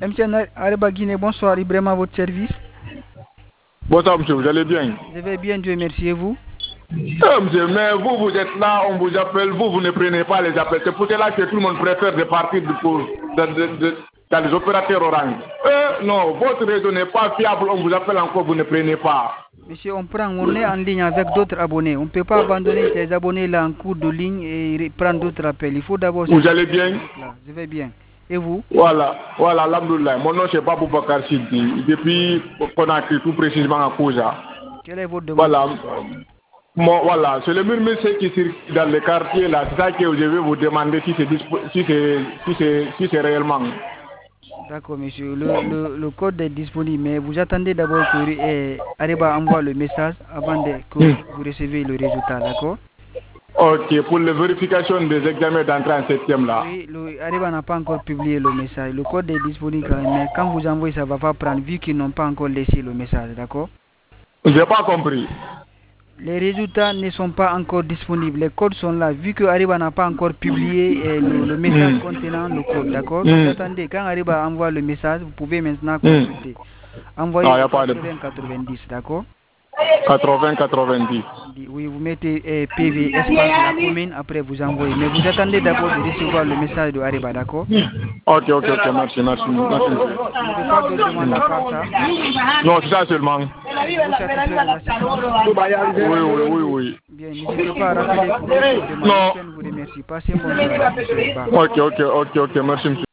MC Ariba Guinée, bonsoir, Ibrahim à votre service. Bonsoir monsieur, vous allez bien? Je vais bien, Dieu merci, et vous? Monsieur, mais vous êtes là, on vous appelle, vous ne prenez pas les appels. C'est pour cela que tout le monde préfère de partir dans les opérateurs orange. Non, votre réseau n'est pas fiable, on vous appelle encore, vous ne prenez pas. Monsieur, on est en ligne avec d'autres abonnés. On ne peut pas abandonner ces abonnés là en cours de ligne et prendre d'autres appels. Il faut d'abord... Vous allez bien? Je vais bien. Et vous? Voilà, alhamdoulilah. Mon nom c'est Babou Bakar Siddi. Depuis qu'on a écrit tout précisément à Kouja. Quelle est votre demande? Voilà, c'est le murmure qui circule dans les quartiers là. C'est ça que je vais vous demander si c'est réellement. D'accord, monsieur. Le code est disponible, mais vous attendez d'abord que Ariba envoie le message avant que vous recevez le résultat, d'accord? Ok, pour la vérification des examens d'entrée en septième là. Oui, Ariba n'a pas encore publié le message. Le code est disponible quand même, mais quand vous envoyez, ça ne va pas prendre vu qu'ils n'ont pas encore laissé le message, d'accord? Je n'ai pas compris. Les résultats ne sont pas encore disponibles. Les codes sont là. Vu que Ariba n'a pas encore publié le message contenant le code, d'accord? Vous attendez, quand Ariba envoie le message, vous pouvez maintenant consulter. Envoyez 80-90, d'accord? 80-90. Oui, vous mettez PV, espace la commune, après vous envoyez. Mais vous attendez d'abord de recevoir le message de Ariba, d'accord? Ok, merci. Vous n'avez pas de demande à part ça? Non, c'est ça seulement. Vous satisfait de l'assistance? Oui. Bien, n'hésitez pas à rappeler pour d'autres demandes. Je vous remercie. Passez une bonne soirée. Ok, merci monsieur.